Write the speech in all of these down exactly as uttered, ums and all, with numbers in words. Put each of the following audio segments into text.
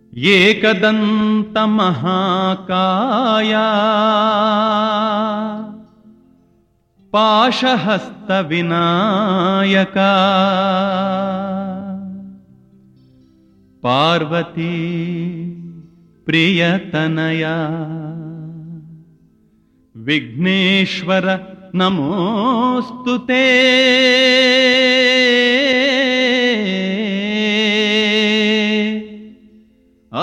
ಏಕದಂತ ಮಹಾಕಾಯ ಪಾಶಹಸ್ತ ವಿನಾಯಕ ಪಾರ್ವತಿ ಪ್ರಿಯತನಯ ವಿಘ್ನೇಶ್ವರ ನಮೋಸ್ತುತೇ. ಆ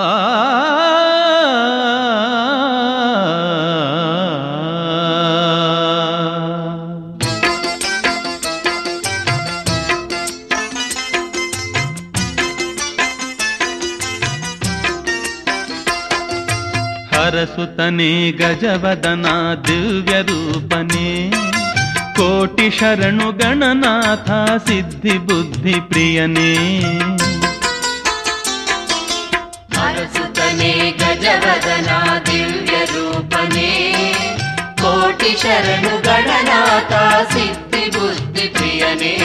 ಹರಸುತನೇ ಗಜವದನ ದಿವ್ಯ ರೂಪನೇ, ಕೋಟಿ ಶರಣು ಗಣನಾಥ ಸಿದ್ಧಿ ಬುದ್ಧಿ ಪ್ರಿಯನೇ. ಹರಸುತನೇ ಗಜವದನ ದಿವ್ಯ ರೂಪನೇ, ಕೋಟಿ ಶರಣು ಗಣನಾಥ ಸಿದ್ಧಿ ಬುದ್ಧಿ ಪ್ರಿಯನೇ.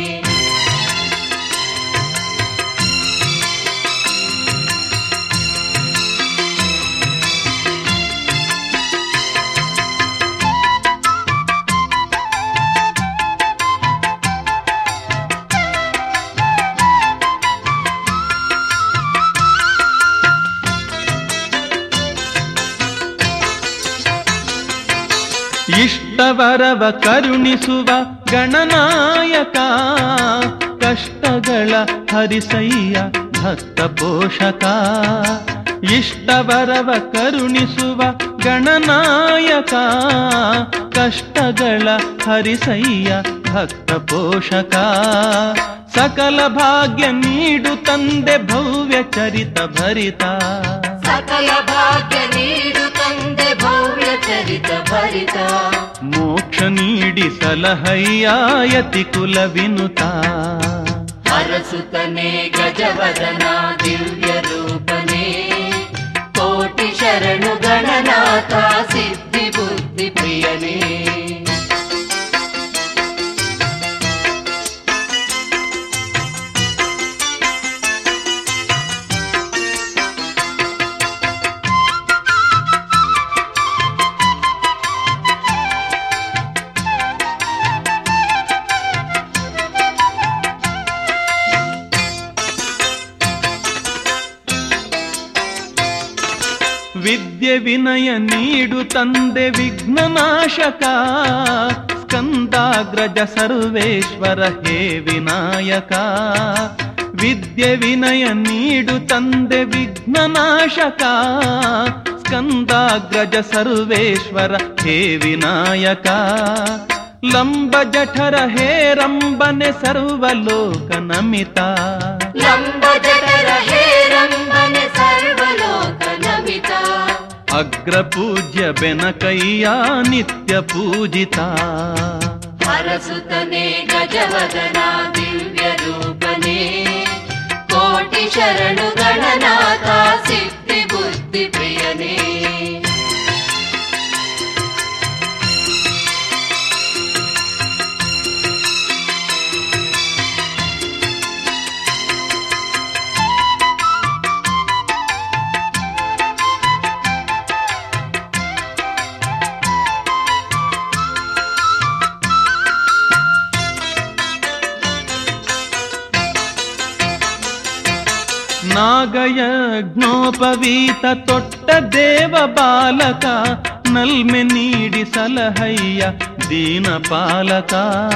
ಇಷ್ಟವರವ ಕರುಣಿಸುವ ಗಣನಾಯಕ, ಕಷ್ಟಗಳ ಹರಿಸಯ್ಯ ಭಕ್ತ ಪೋಷಕ. ಇಷ್ಟವರವ ಕರುಣಿಸುವ ಗಣನಾಯಕ, ಕಷ್ಟಗಳ ಹರಿಸಯ್ಯ ಭಕ್ತ ಪೋಷಕ. ಸಕಲ ಭಾಗ್ಯ ನೀಡು ತಂದೆ ಭವ್ಯ ಚರಿತ ಭರಿತ, ಸಕಲ ಭಾಗ್ಯ ನೀಡು ತಂದೆ ಭವ್ಯ ಚರಿತ ಭರಿತ. ಮೋಕ್ಷ ನೀಡಿ ಸಲಹಯ್ಯ ಯತಿ ಕುಲ ವಿನುತ. ಹರಸುತನೇ ಗಜವದನ ದಿವ್ಯ ರೂಪನೇ, ಕೋಟಿ ಶರಣು ಗಣನಾಥ ಸಿದ್ಧಿ ಬುದ್ಧಿ ಪ್ರಿಯನೇ. ವಿದ್ಯೆ ವಿನಯ ನೀಡು ತಂದೆ ವಿಘ್ನನಾಶಕ, ಸ್ಕಂದಾಗ್ರಜ ಸರ್ವೇಶ್ವರ ಹೇ ವಿನಾಯಕ. ವಿದ್ಯೆ ವಿನಯ ನೀಡು ತಂದೆ ವಿಘ್ನನಾಶಕ, ಸ್ಕಂದಾಗ್ರಜ ಸರ್ವೇಶ್ವರ ಹೇ ವಿನಾಯಕ. ಲಂಬ ಜಠರ ಹೇ ರಂಬನೆ ಸರ್ವಲೋಕ ನಮಿತ, ಲಂಬ ಜಠರ ಹೇ ರಂಬನೆ ಸರ್ವಲೋಕ ನಮಿತ. ಅಗ್ರ ಪೂಜ್ಯ ಬೆನಕಯ್ಯ ನಿತ್ಯ ಪೂಜಿತ. ಹರಸುತನೇ ಗಜವದನ ದಿವ್ಯ ರೂಪನೇ, ಕೋಟಿ ಶರಣು ಗಣನಾಥ ಸಿದ್ಧಿ ಬುದ್ಧಿ ಪ್ರಿಯನೇ. ನಾಗಯಜ್ಞೋಪವೀತ ತೊಟ್ಟ ದೇವ ಬಾಲಕ, ನಲ್ಮೆ ನೀಡಿ ಸಲಹಯ್ಯ ದೀನ ಪಾಲಕ.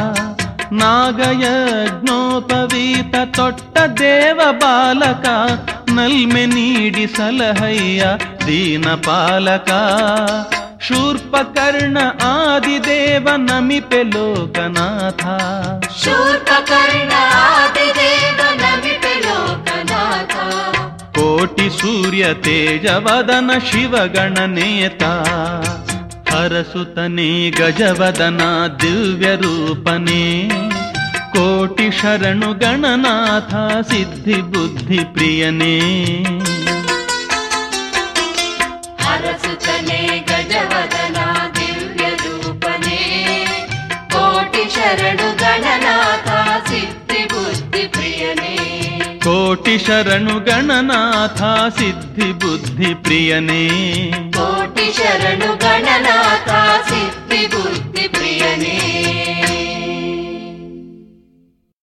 ನಾಗಯಜ್ಞೋಪವೀತ ತೊಟ್ಟ ದೇವ ಬಾಲಕ, ನಲ್ಮೆ ನೀಡಿ ಸಲಹಯ್ಯ ದೀನ ಪಾಲಕ. ಶೂರ್ಪಕರ್ಣ ಆದಿದೇವ ನಮಿಪೆ ಲೋಕನಾಥ, ಶೂರ್ಪಕರ್ಣ ಆದಿದೇವ ನಮಿಪೆ ಲೋಕನಾಥ. ಕೋಟಿ ಸೂರ್ಯ ತೇಜವದನ ಶಿವಗಣನೇತ. ಹರಸುತನೇ ಗಜವದನ ದಿವ್ಯ ರೂಪನೇ, ಕೋಟಿ ಶರಣು ಗಣನಾಥ ಸಿದ್ಧಿ ಬುದ್ಧಿ ಪ್ರಿಯನೇ. ಹರಸುತನೇ ಗಜವದನ ದಿವ್ಯ ರೂಪನೇ, ಕೋಟಿ ಶರಣು ಗಣನಾಥ ಸಿದ್ಧಿ ಬುದ್ಧಿ ಪ್ರಿಯನೇ. ಕೋಟಿ ಕೋಟಿ ಶರಣು ಗಣನಾಥ ಸಿದ್ಧಿ ಬುದ್ಧಿ ಪ್ರಿಯನೇ ಕೋಟಿ ಶರಣು ಗಣನಾಥ